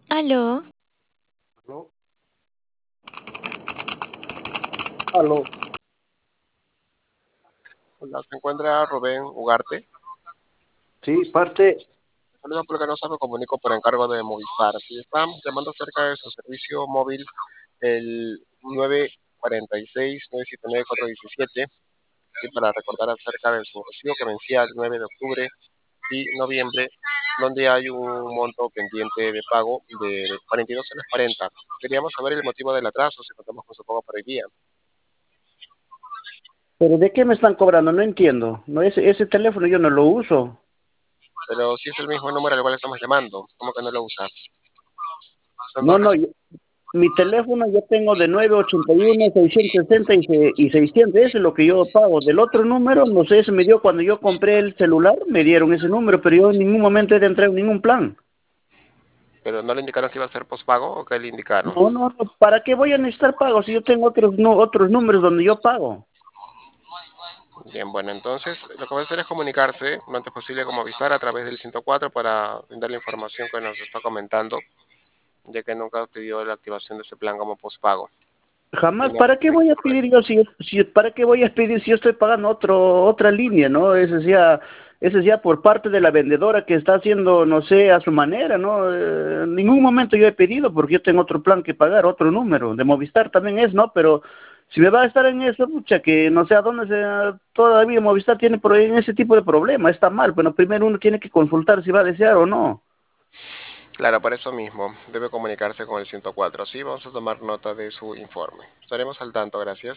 Aló, Aló, aló. Hola, se encuentra Rubén Ugarte. Sí, parte. Saludos porque no se me comunico por encargo de Movistar. Si están llamando acerca de su servicio móvil, el 946-979-417, y para recordar acerca de su recibo que vencía el 9 de octubre y noviembre, donde hay un monto pendiente de pago de 42,40 soles. Queríamos saber el motivo del atraso, si contamos con su pago por el día. ¿Pero de qué me están cobrando? No entiendo. No, ese teléfono yo no lo uso. Pero si es el mismo número al cual estamos llamando, ¿cómo que no lo usa? Son No, dos no, mi teléfono yo tengo de 981, 660 y 600. Ese es lo que yo pago. Del otro número, no sé, se me dio cuando yo compré el celular, me dieron ese número, pero yo en ningún momento he de entrar en ningún plan. pero no le indicaron si iba a ser postpago o qué le indicaron. No, no, no, ¿para qué voy a necesitar pagos si yo tengo otros, no, otros números donde yo pago? Bien, bueno, entonces lo que va a hacer es comunicarse lo antes posible con Movistar a través del 104 para brindar la información que nos está comentando, ya que nunca pidió la activación de ese plan como postpago. Jamás, Tenía ¿para qué voy a pedir yo para qué voy a pedir si yo estoy pagando otra línea, ¿no? Ese es ya por parte de la vendedora que está haciendo, no sé, a su manera, ¿no? En ningún momento yo he pedido porque yo tengo otro plan que pagar, otro número, de Movistar también es, ¿no? Pero si me va a estar en eso, pucha, que no sé a dónde todavía Movistar tiene por ahí en ese tipo de problema, está mal, bueno, primero uno tiene que consultar si va a desear o no. Claro, por eso mismo debe comunicarse con el 104. Sí, vamos a tomar nota de su informe. Estaremos al tanto, gracias.